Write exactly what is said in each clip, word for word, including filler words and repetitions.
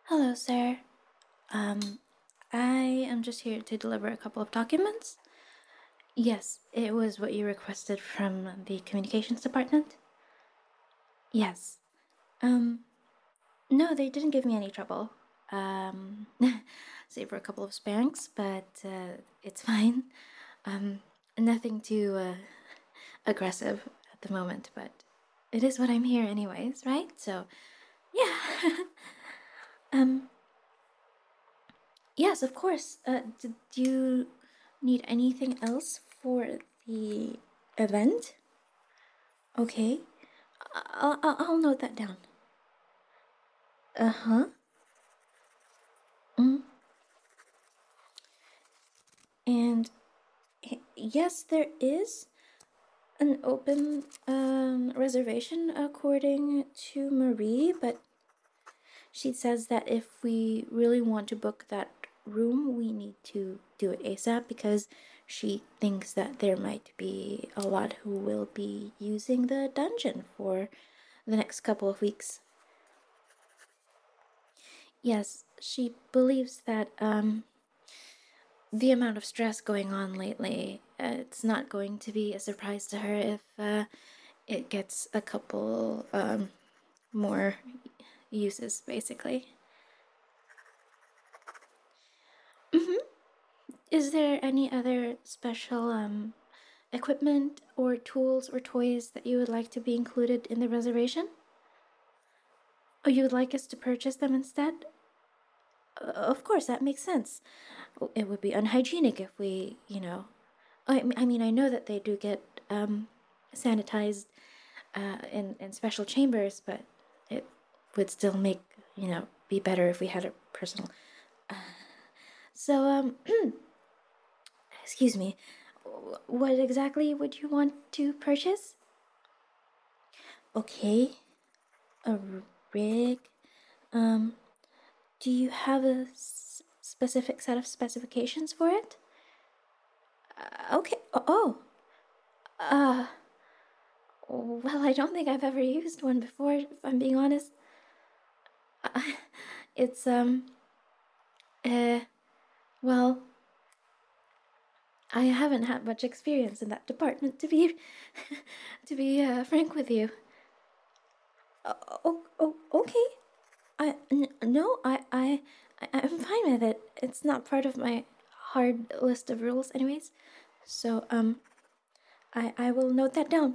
Hello, sir. Um, I am just here to deliver a couple of documents. Yes, it was what you requested from the communications department. Yes. Um, no, they didn't give me any trouble. Um, save for a couple of spanks, but uh, it's fine. Um, nothing too uh, aggressive at the moment, but it is what I'm here anyways, right? So, yeah. um, Yes, of course. Uh, did you need anything else for the event? Okay, I'll, I'll, I'll note that down. Uh huh. Mm. And yes, there is an open um, reservation according to Marie, but she says that if we really want to book that room, we need to do it ASAP because she thinks that there might be a lot who will be using the dungeon for the next couple of weeks. Yes, she believes that um, the amount of stress going on lately, uh, it's not going to be a surprise to her if uh, it gets a couple um, more uses, basically. Mm-hmm. Is there any other special um, equipment or tools or toys that you would like to be included in the reservation? Or you would like us to purchase them instead? Uh, of course, that makes sense. It would be unhygienic if we, you know. I, I mean, I know that they do get um, sanitized uh, in, in special chambers, but it would still make, you know, be better if we had a personal. Uh, so, um, excuse me, what exactly would you want to purchase? Okay, a rig. Um, do you have a s- specific set of specifications for it? Uh, okay. Oh. Uh. Well, I don't think I've ever used one before. If I'm being honest, uh, it's um. Uh. Well, I haven't had much experience in that department, to be, to be uh, frank with you. Uh, oh, oh, okay. I n- no, I, I, I, I'm fine with it. It's not part of my hard list of rules, anyways. So, um, I, I will note that down.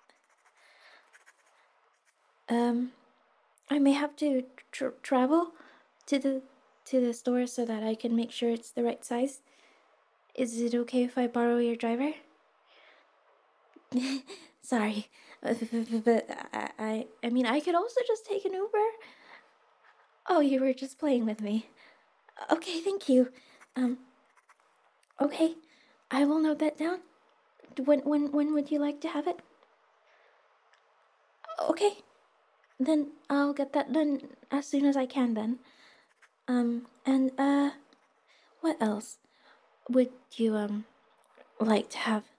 Um, I may have to tr- travel to the to the store so that I can make sure it's the right size. Is it okay if I borrow your driver? Sorry, but I, I I mean I could also just take an Uber. Oh, you were just playing with me. Okay, thank you. Um, okay, I will note that down. When when when would you like to have it? Okay, then I'll get that done as soon as I can then. Um, and uh, what else would you um like to have?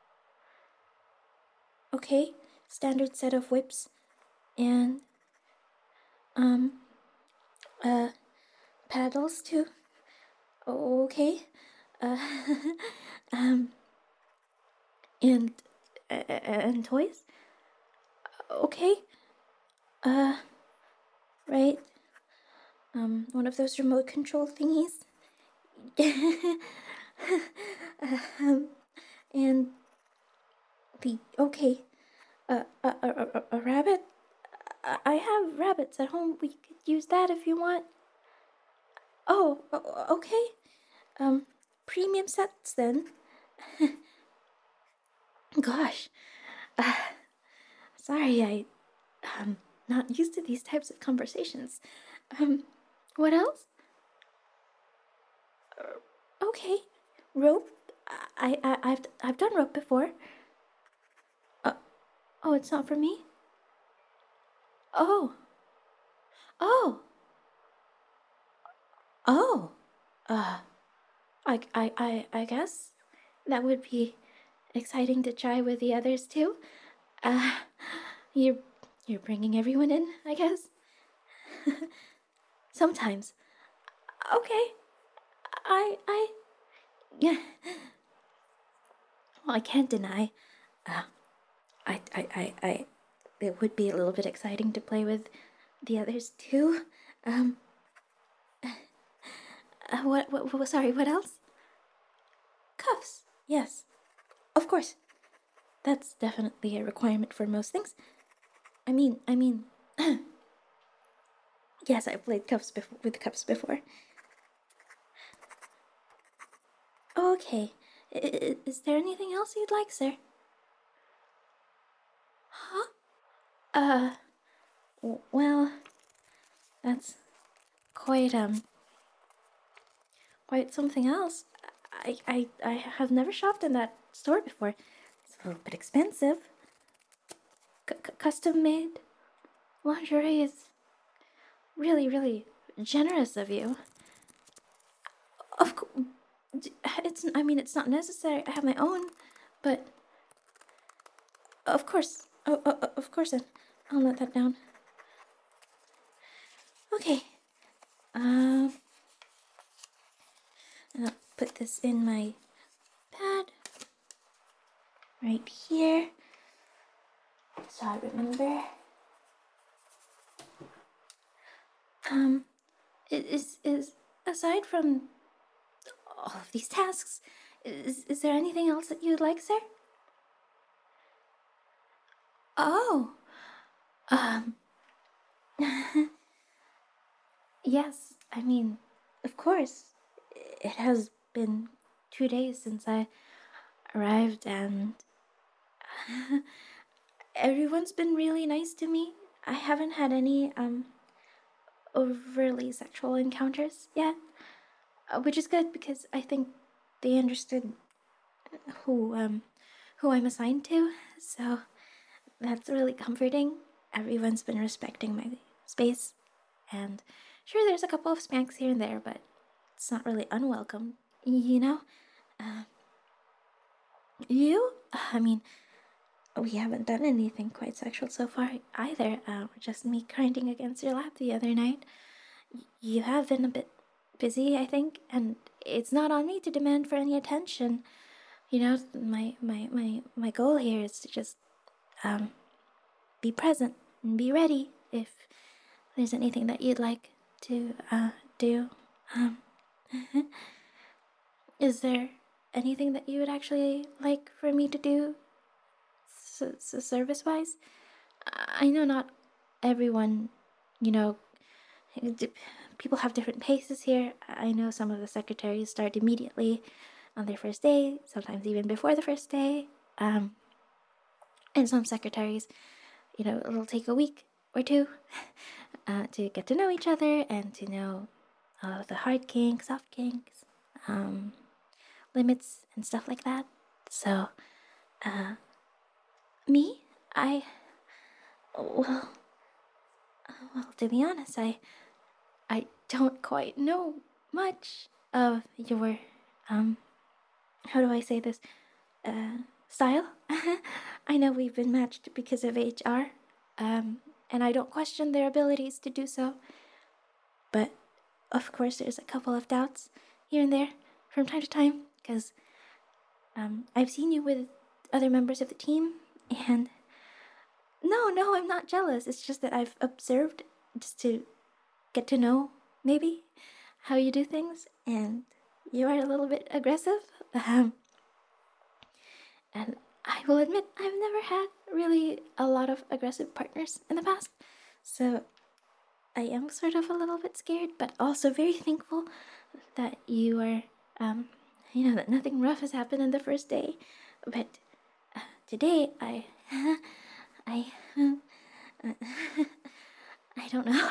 Okay, standard set of whips and um uh paddles too. Okay. Uh um and uh, and toys. Okay. Uh right. Um one of those remote control thingies. um and the okay. Uh, a, a, a, a rabbit. I I have rabbits at home. We could use that if you want. Oh, okay. Um, premium sets then. Gosh, uh, sorry, I um not used to these types of conversations. Um, what else? Okay, rope. I I I've I've done rope before. Uh, oh, it's not for me. Oh, oh, oh. Uh, I I I I guess that would be exciting to try with the others too. Uh, you're you're bringing everyone in, I guess. sometimes. Okay, I, I, yeah. Well, I can't deny. Uh, I, I, I, I, it would be a little bit exciting to play with the others too. Um, uh, what, what, what, sorry, what else? Cuffs, yes, of course. That's definitely a requirement for most things. I mean, I mean, yes, I've played cuffs before with cuffs before. Okay, I- is there anything else you'd like, sir? Huh? Uh, well, that's quite um quite something else. I I I have never shopped in that store before. It's a little bit expensive. C- custom made lingerie is really really generous of you. Of course, it's. I mean, it's not necessary. I have my own, but of course, oh, oh, oh, of course, I'll note that down. Okay. Um, and I'll put this in my pad right here, so I remember. Um, is is aside from all of these tasks, is is there anything else that you'd like, sir? Oh, um, yes. I mean, of course. It has been two days since I arrived, and everyone's been really nice to me. I haven't had any um overly sexual encounters yet, uh, which is good because I think they understood who um who I'm assigned to. So that's really comforting. Everyone's been respecting my space, and sure, there's a couple of spanks here and there, but it's not really unwelcome, you know. Uh, you? I mean, we haven't done anything quite sexual so far either. Uh, just me grinding against your lap the other night. Y- you have been a bit busy, I think, and it's not on me to demand for any attention. You know, my my my my goal here is to just um be present and be ready if there's anything that you'd like to uh do. Um, is there anything that you would actually like for me to do, s- s- service wise? I know not everyone, you know, people have different paces here. I know some of the secretaries start immediately on their first day, sometimes even before the first day. Um, and some secretaries, you know, it'll take a week or two uh, to get to know each other and to know uh, the hard kinks, soft kinks, um, limits, and stuff like that. So, uh, me, I, well, well, to be honest, I I don't quite know much of your, um, how do I say this, uh, style. I know we've been matched because of H R, um, and I don't question their abilities to do so, but of course there's a couple of doubts here and there from time to time, because, um, I've seen you with other members of the team, and no, no, I'm not jealous. It's just that I've observed just to get to know, maybe, how you do things, and you are a little bit aggressive. Um, and I will admit, I've never had really a lot of aggressive partners in the past, so I am sort of a little bit scared, but also very thankful that you are, um, you know, that nothing rough has happened in the first day. But uh, today, I, I, I don't know.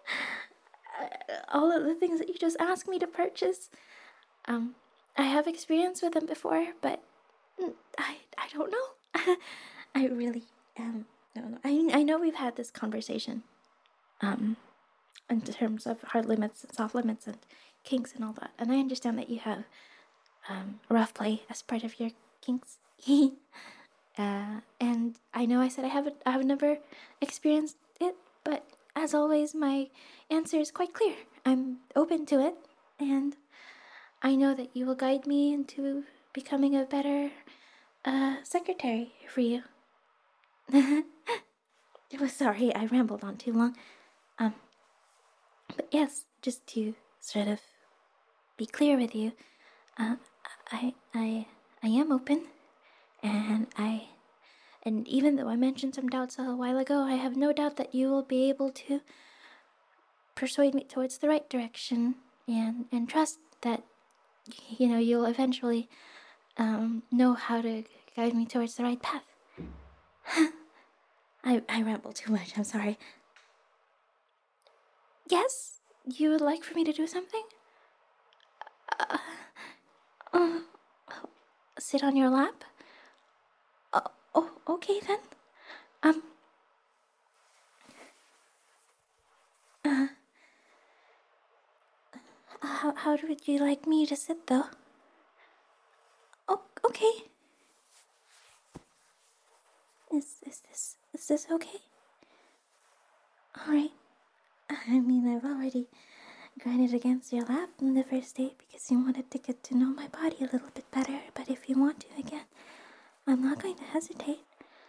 All of the things that you just asked me to purchase, um, I have experience with them before, but I I don't know. I really um don't know. I I know we've had this conversation, um, in terms of hard limits and soft limits and kinks and all that, and I understand that you have um rough play as part of your kinks. uh, and I know I said I haven't I've never experienced it, but as always, my answer is quite clear. I'm open to it, and I know that you will guide me into becoming a better uh, secretary for you. Oh, sorry, I rambled on too long. Um, but yes, just to sort of be clear with you, uh, I, I, I am open, and I, and even though I mentioned some doubts a while ago, I have no doubt that you will be able to persuade me towards the right direction, and and trust that, you know, you'll eventually um, know how to guide me towards the right path. I I ramble too much. I'm sorry. Yes, you would like for me to do something? Uh, uh, sit on your lap? Uh, oh, okay then. Um. Uh, how how would you like me to sit though? Oh, okay. Is is this is this okay? All right. I mean, I've already grinded against your lap in the first date because you wanted to get to know my body a little bit better. But if you want to again, I'm not going to hesitate.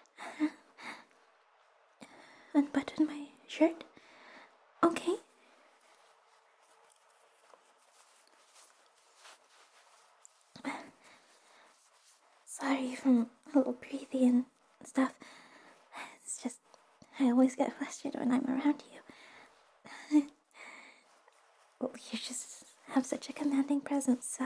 Unbutton my shirt. Okay. Sorry if I'm a little breathy and stuff. It's just, I always get flustered when I'm around you. Well, you just have such a commanding presence, so.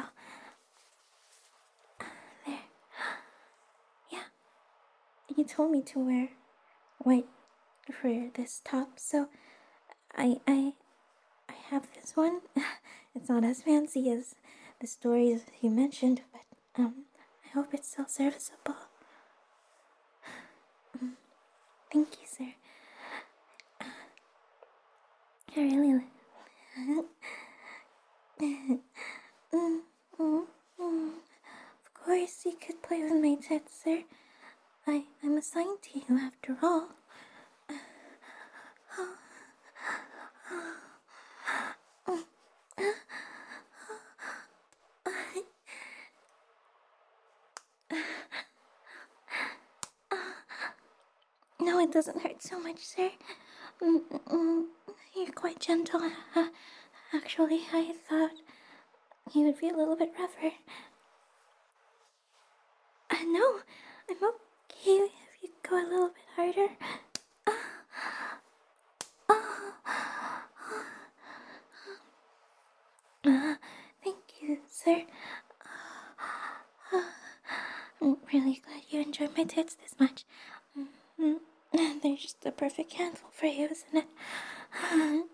There. Yeah. You told me to wear white for this top, so I, I, I have this one. It's not as fancy as the stories you mentioned, but, um, I hope it's still serviceable. Thank you, sir. I really like. Of course, you could play with my tits, sir. I, I'm assigned to you after all. No, it doesn't hurt so much, sir. You're quite gentle. Uh, actually, I thought you would be a little bit rougher. Uh, no, I'm okay if you go a little bit harder. Uh, thank you, sir. I'm really glad you enjoyed my tits this much. Mm-hmm. They're just the perfect handful for you, isn't it? Oh,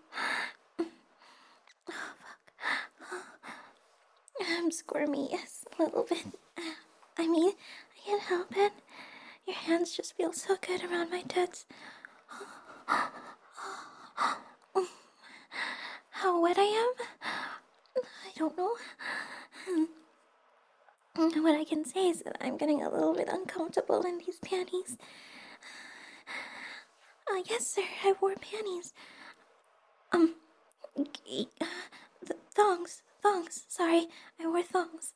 fuck. I'm squirmy, yes, a little bit. I mean, I can't help it. Your hands just feel so good around my tits. How wet I am? I don't know. What I can say is that I'm getting a little bit uncomfortable in these panties. Uh, yes, sir, I wore panties. Um, th- thongs, thongs, sorry, I wore thongs.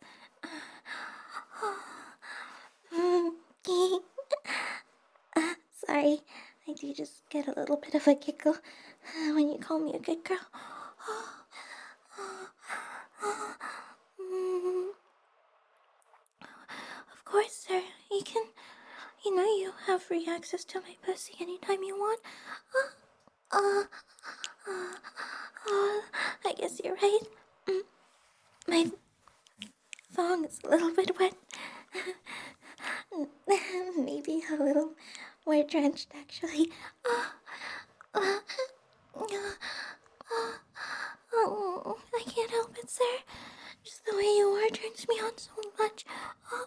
Uh, sorry, I do just get a little bit of a giggle when you call me a good girl. Of course, sir, you can, you know, you have free access to my pussy anytime you want. Uh, uh, uh, uh, I guess you're right. Mm, my thong is a little bit wet. Maybe a little more drenched, actually. Uh, uh, uh, uh, I can't help it, sir. Just the way you are turns me on so much. Uh,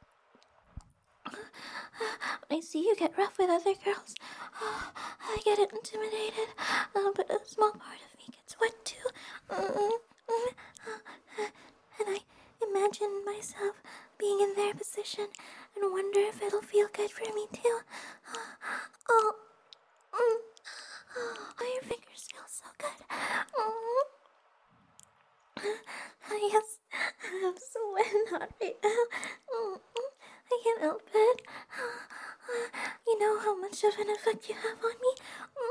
When I see you get rough with other girls, uh, I get intimidated, uh, but a small part of me gets wet too. Uh, and I imagine myself being in their position and wonder if it'll feel good for me too. Uh, oh, mm, oh, your fingers that you have on me.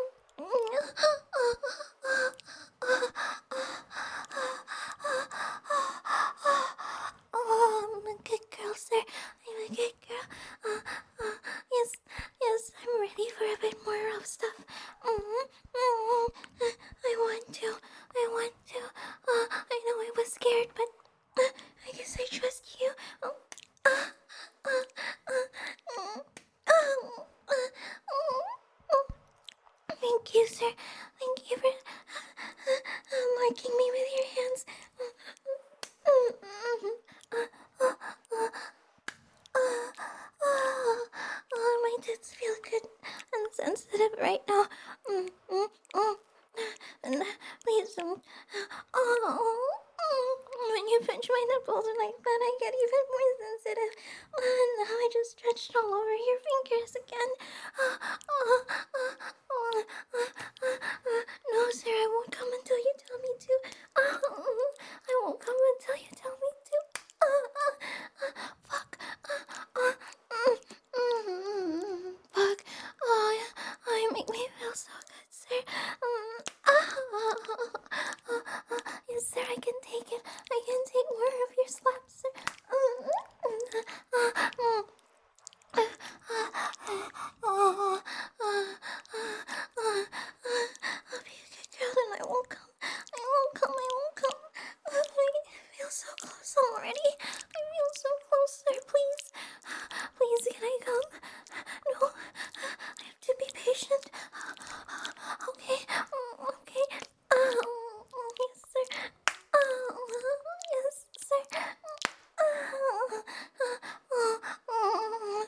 Oh, I'm a good girl, sir. I'm a good girl. Uh, uh, yes, yes, I'm ready for a bit more rough stuff. Mm-hmm, mm-hmm. I want to. I want to. Uh, I know I was scared, but uh, I guess I trust you. Uh, uh, uh, uh, uh, uh, uh, Thank you, sir. Thank you for uh, uh, marking me with your hands. Uh, uh, uh, uh, uh, oh, oh, my tits feel good and sensitive right now. Mm, mm, mm. And uh, please, um, oh, mm, when you pinch my nipples like that, I get even more sensitive. And now I just stretched all over your fingers again. Uh, uh, uh, uh, uh, uh, uh, no, sir, I won't come until you tell me to. Uh, I won't come until you tell me to. Uh, uh, uh, fuck. Uh, uh, mm, mm, fuck. Oh, yeah. You make me feel so good, sir. Mm, ah, uh, uh, yes, sir, I can take it. I can take more of your slaps, sir. Mm, mm, uh, mm. Uh, uh, uh, uh, uh, I'll be a good girl and I won't come. I won't come. I won't come. Uh, I feel so close already. I feel so close, sir. Please, please, can I come? No, I have to be patient. Okay, okay. Oh, yes, sir. Oh, yes, sir. Oh, oh, oh,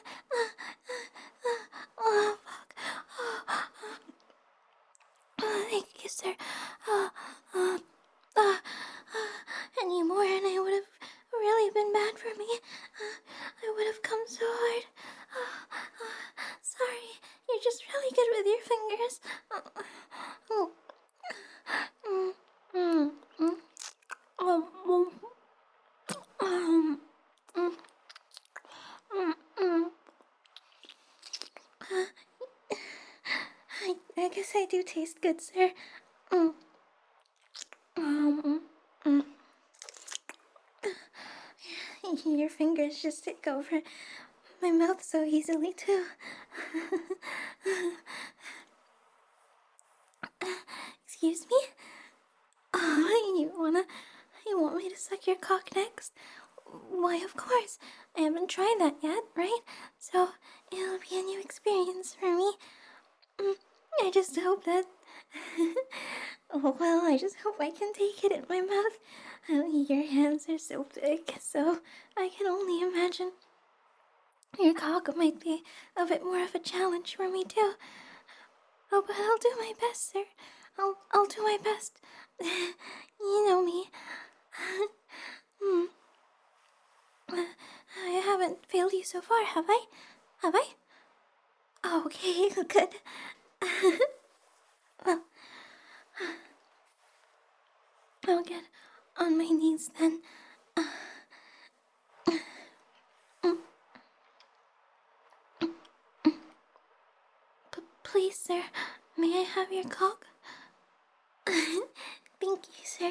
oh, fuck. Oh, thank you, sir. Uh, uh, uh, uh, any more and I would have really been bad for me. Uh, I would have come so hard. Uh, uh, sorry, you're just really good with your fingers. Uh, oh, mm, mm, mm. Oh, mm, um, mm, mm, mm. Uh, I, I guess I do taste good, sir. Mm, um, mm. Your fingers just take over my mouth so easily, too. Excuse me? Oh, you wanna... You want me to suck your cock next? Why, of course. I haven't tried that yet, right? So, it'll be a new experience for me. Mm, I just hope that... Oh, well, I just hope I can take it in my mouth. Uh, your hands are so big, so I can only imagine your cock might be a bit more of a challenge for me, too. Oh, but I'll do my best, sir. I'll, I'll do my best. You know me. Hmm. I haven't failed you so far, have I? Have I? Oh, okay, good. Well, I'll get on my knees then. P- please, sir, may I have your cock? Thank you, sir.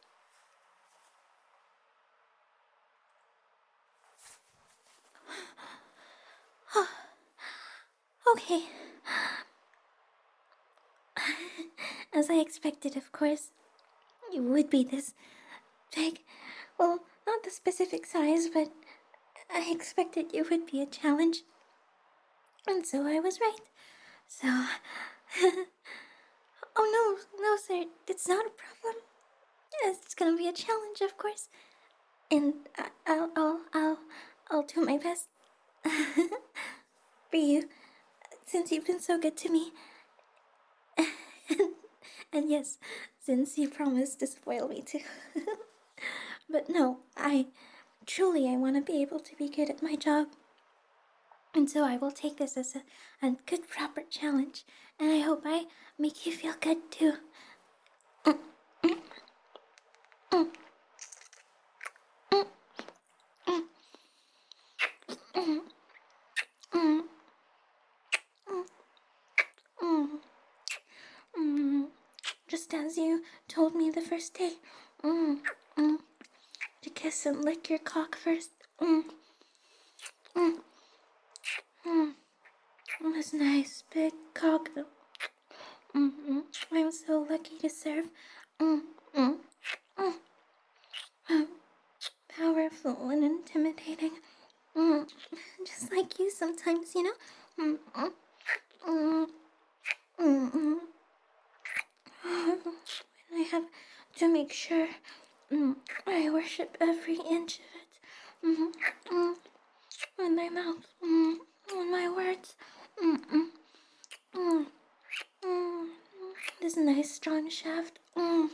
Okay. As I expected, of course. You would be this big. Well, not the specific size, but I expected you would be a challenge. And so I was right. So. Oh, no, no, sir. It's not a problem. It's gonna be a challenge, of course. And I- I'll, I'll, I'll, I'll do my best for you, since you've been so good to me. And yes, since you promised to spoil me too. But no, I truly I want to be able to be good at my job. And so I will take this as a, a good proper challenge. And I hope I make you feel good too. just as you told me the first day. Mm, mm. To kiss and lick your cock first. Mm, mm, mm. This nice big cock. Mm, mm. I'm so lucky to serve. Mm, mm, mm. Mm. Powerful and intimidating. Mm. Just like you sometimes, you know? Mm, mm, mm, mm, mm. I have to make sure mm, I worship every inch of it. Mm, mm, in my mouth, mm, in my words. Mm, mm, mm, mm. This nice strong shaft. Mm,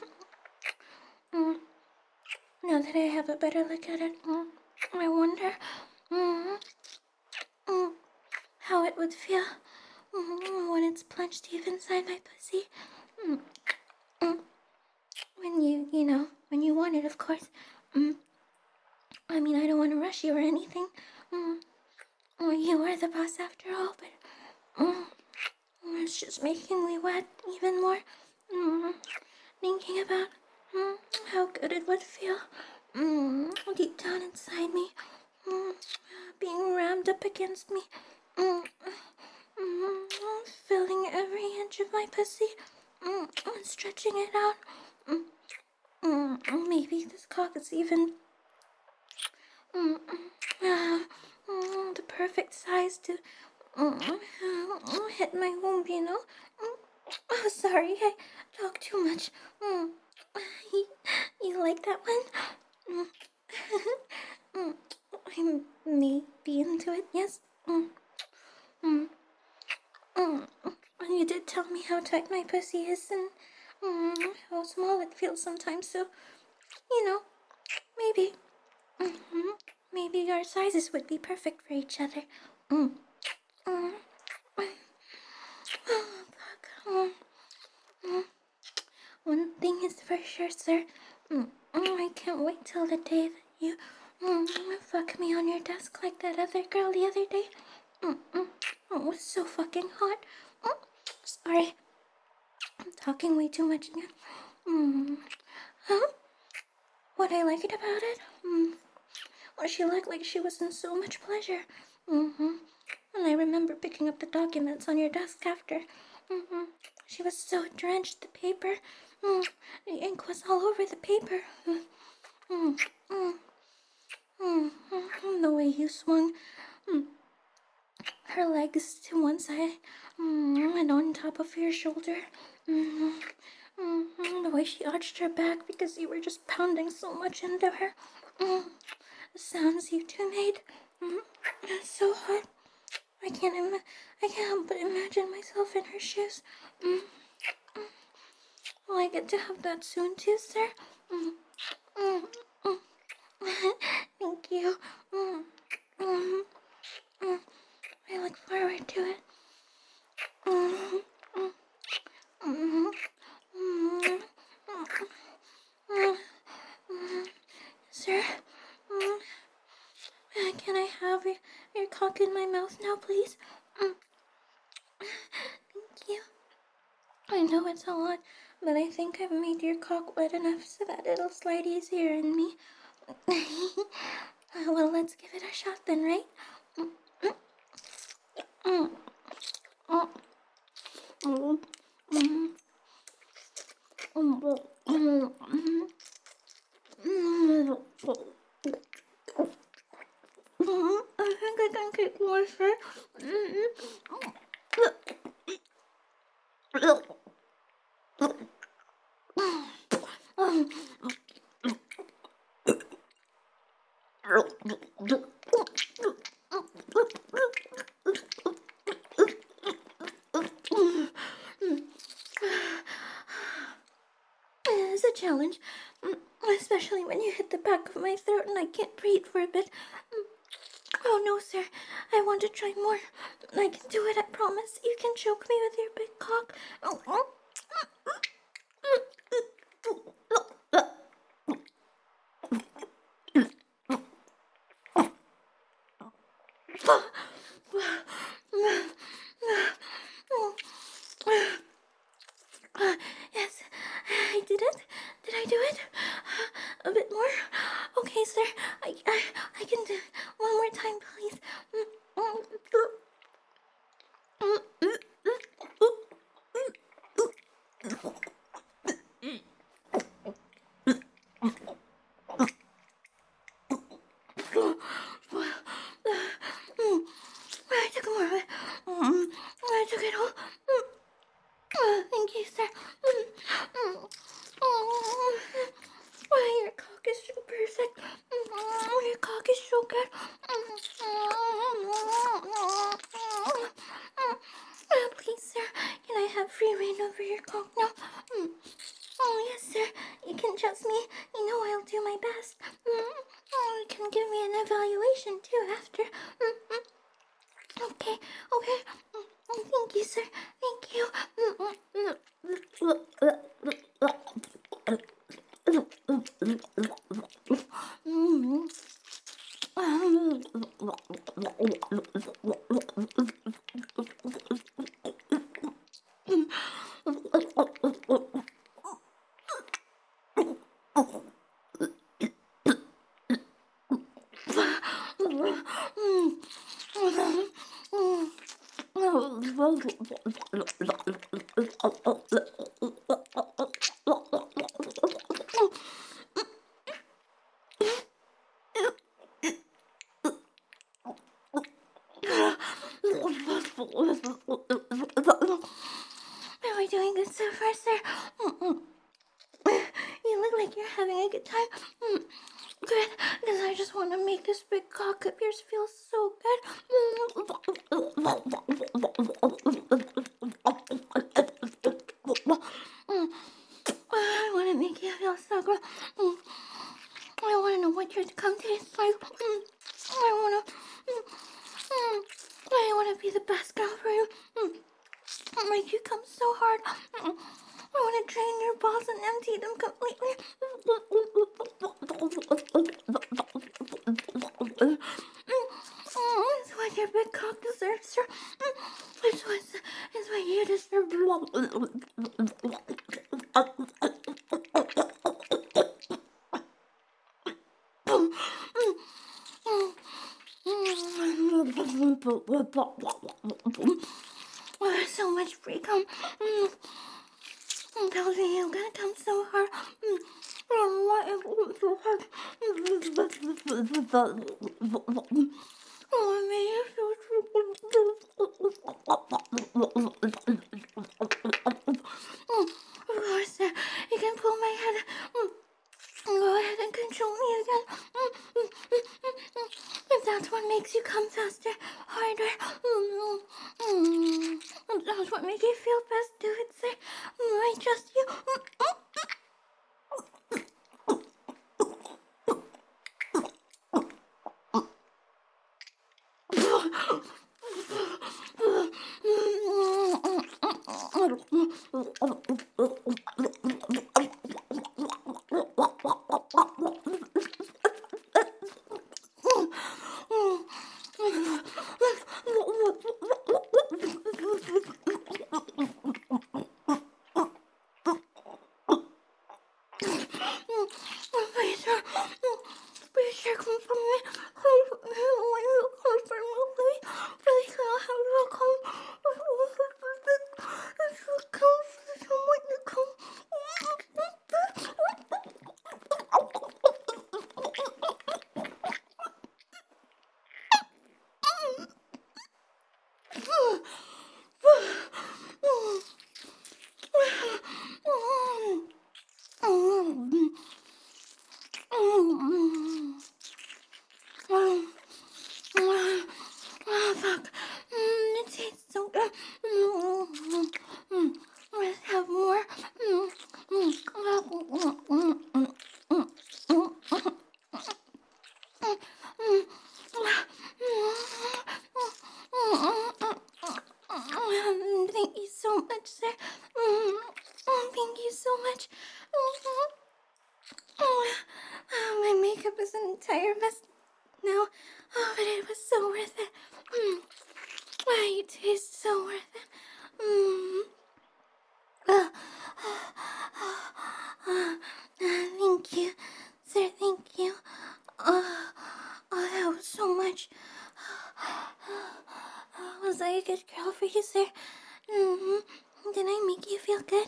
mm. Now that I have a better look at it, mm, I wonder mm, mm, how it would feel mm, when it's plunged deep inside my pussy. Mm, mm. When you, you know, when you want it, of course. Mm. I mean, I don't want to rush you or anything. Mm. Well, you are the boss after all, but mm, it's just making me wet even more. Mm. Thinking about mm, how good it would feel mm, deep down inside me, mm, being rammed up against me, mm, mm, filling every inch of my pussy, mm, and stretching it out. Mm, mm, maybe this cock is even mm, uh, mm, the perfect size to mm, uh, hit my womb, you know? Mm, oh, sorry, I talk too much. Mm, you, you like that one? Mm, mm, I may be into it, yes? Mm, mm, mm. And you did tell me how tight my pussy is and mm, how small it feels sometimes, so, you know, maybe. Mm-hmm. Maybe our sizes would be perfect for each other. Mm. Mm. Oh, fuck. Mm. Mm. One thing is for sure, sir. Mm. Mm. I can't wait till the day that you mm, fuck me on your desk like that other girl the other day. Mm. Mm. Oh, it was so fucking hot. Mm. Sorry. I'm talking way too much again. Mm. Huh? What I liked about it? Mm. Well, she looked like she was in so much pleasure. Mm-hmm. And I remember picking up the documents on your desk after. Mm-hmm. She was so drenched, the paper. Mm. The ink was all over the paper. Mm. Mm. Mm. Mm. The way you swung mm. her legs to one side mm. and on top of your shoulder. Mm-hmm. Mm-hmm. The way she arched her back because you were just pounding so much into her. Mm. The sounds you two made. Mm. It's so hot. I can't Im- I can't help but imagine myself in her shoes. Mm. Mm. Will I get to have that soon too, sir? Mm. Mm. Mm. Thank you. Mm. Mm. Mm. I look forward to it. Mm. Mm. Mm. Mm. Mm. Mm. Sir, mm. Can I have your, your cock in my mouth now, please? Mm. Thank you. I know it's a lot, but I think I've made your cock wet enough so that it'll slide easier in me. Well, let's give it a shot then, right? Mm, mm, mm, mm, mm, mm, mm, mm, mm. I think I can keep more, sir. It's a challenge, especially when you hit the back of my throat and I can't breathe for a bit. Oh no, sir. I want to try more. I can do it, I promise. You can choke me with your big cock. Oh. Yes, trust me. You know I'll do my best. Mm, you can give me an evaluation too after. Mm, mm. Okay, okay. Mm, mm, thank you, sir. Thank you. Mm, mm, mm. Mm. How are we doing good so far, sir? Mm-mm. You look like you're having a good time. Mm. Good, because I just want to make this big cock of yours feel so good. Mm. I want to make you feel so good. Mm. I want to know what your cum tastes like. Mm. I want to... Mm. Mm. I want to be the best girl for you. Mm. I'll make you come so hard. Mm. I want to drain your balls and empty them completely. Mm. It's what your big cock deserves, sir. Mm. It's what, it's what you deserve. Oh, so much free cum. Mm. Tells me you're gonna come so hard. Mm. Why is it so hard? Oh, man, you're so... Of course, uh, you can pull my head. Mm. Go ahead and control me again. Mm, mm, mm, mm, mm. If that's what makes you come faster, harder, mm, mm, if that's what makes you feel best, do it, sir. Mm, I trust you. Mm, mm. Please, sir. Please, sir, come for me. Come for me. Come for me. Please, I'll have you come. Come for someone to come. Oh, fuck. Mm, it tastes so good. Mm, mm, mm. Let's have more. Mm, mm, mm, mm, mm, mm, mm, mm, mm. Thank you so much, sir. Mm, Thank you so much. Oh, my makeup is an entire mess now. Oh, but it was so worth it. Mm. Oh, you taste so worth it. Mm. Uh, uh, thank you, sir. Thank you. Uh, oh, that was so much. Was I a good girl for you, sir? Mm-hmm. Did I make you feel good?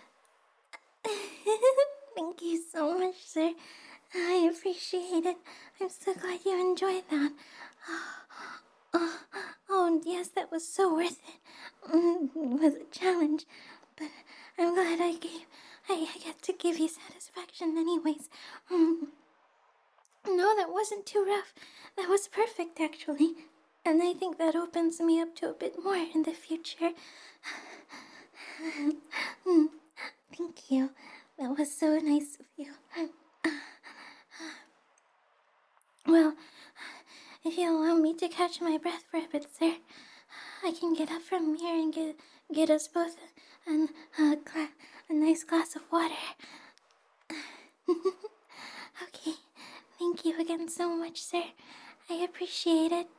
Thank you so much, sir. I appreciate it. I'm so glad you enjoyed that. Oh, oh yes, that was so worth it. Mm, it was a challenge, but I'm glad I gave. I, I get to give you satisfaction, anyways. Mm. No, that wasn't too rough. That was perfect, actually. And I think that opens me up to a bit more in the future. Mm, thank you. That was so nice of you. Well, if you allow me to catch my breath for a bit, sir, I can get up from here and get get us both an, a, gla- a nice glass of water. Okay, thank you again so much, sir. I appreciate it.